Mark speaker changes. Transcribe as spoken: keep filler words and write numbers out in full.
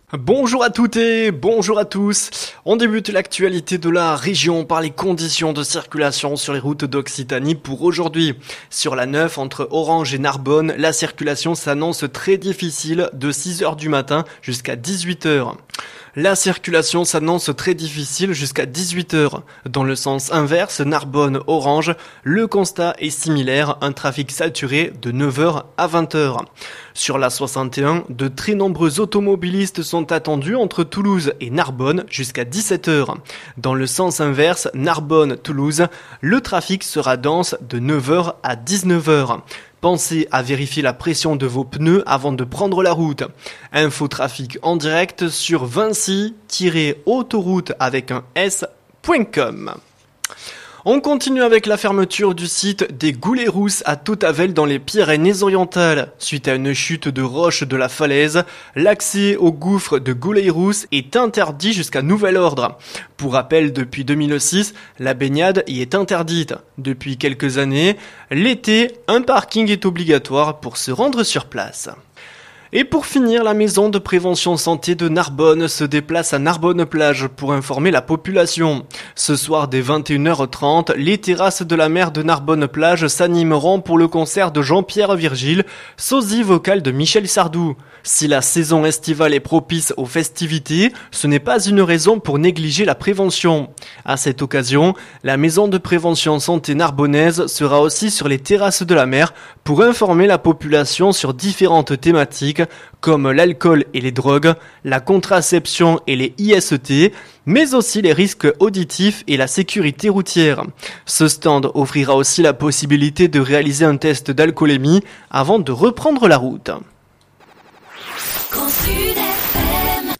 Speaker 1: Bonjour à toutes et bonjour à tous. On débute l'actualité de la région par les conditions de circulation sur les routes d'Occitanie pour aujourd'hui. Sur la neuf entre Orange et Narbonne, la circulation s'annonce très difficile de six heures du matin jusqu'à dix-huit heures. La circulation s'annonce très difficile jusqu'à dix-huit heures. Dans le sens inverse, Narbonne-Orange, le constat est similaire, un trafic saturé de neuf heures à vingt heures. Sur la soixante et un, de très nombreux automobilistes sont attendus entre Toulouse et Narbonne jusqu'à dix-sept heures. Dans le sens inverse, Narbonne-Toulouse, le trafic sera dense de neuf heures à dix-neuf heures. Pensez à vérifier la pression de vos pneus avant de prendre la route. Infotrafic en direct sur vinci tiret autoroute avec un s point com. On continue avec la fermeture du site des Goulets-Rousses à Tautavel dans les Pyrénées-Orientales. Suite à une chute de roche de la falaise, l'accès au gouffre de Goulets-Rousses est interdit jusqu'à nouvel ordre. Pour rappel, depuis deux mille six, la baignade y est interdite. Depuis quelques années, l'été, un parking est obligatoire pour se rendre sur place. Et pour finir, la maison de prévention santé de Narbonne se déplace à Narbonne-Plage pour informer la population. Ce soir dès vingt et une heures trente, les terrasses de la mer de Narbonne-Plage s'animeront pour le concert de Jean-Pierre Virgile, sosie vocal de Michel Sardou. Si la saison estivale est propice aux festivités, ce n'est pas une raison pour négliger la prévention. À cette occasion, la maison de prévention santé narbonnaise sera aussi sur les terrasses de la mer pour informer la population sur différentes thématiques comme l'alcool et les drogues, la contraception et les I S T, mais aussi les risques auditifs et la sécurité routière. Ce stand offrira aussi la possibilité de réaliser un test d'alcoolémie avant de reprendre la route.